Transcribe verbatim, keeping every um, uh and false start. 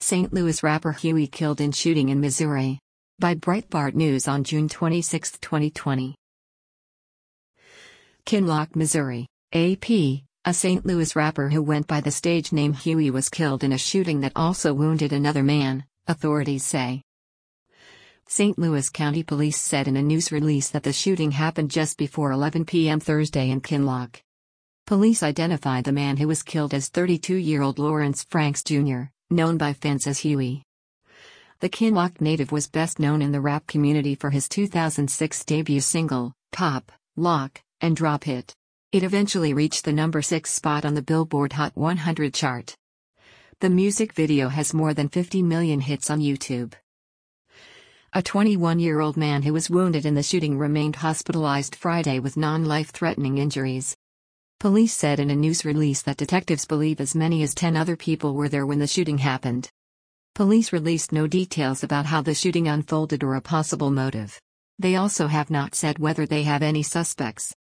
Saint Louis rapper Huey killed in shooting in Missouri. By Breitbart News on June twenty-sixth, twenty twenty. Kinloch, Missouri. A P. A Saint Louis rapper who went by the stage name Huey was killed in a shooting that also wounded another man, authorities say. Saint Louis County Police said in a news release that the shooting happened just before eleven p m Thursday in Kinloch. Police identified the man who was killed as thirty-two-year-old Lawrence Franks Junior, known by fans as Huey. The Kinloch native was best known in the rap community for his two thousand six debut single, Pop, Lock, and Drop hit. It eventually reached the number six spot on the Billboard Hot one hundred chart. The music video has more than fifty million hits on YouTube. A twenty-one-year-old man who was wounded in the shooting remained hospitalized Friday with non-life-threatening injuries. Police said in a news release that detectives believe as many as ten other people were there when the shooting happened. Police released no details about how the shooting unfolded or a possible motive. They also have not said whether they have any suspects.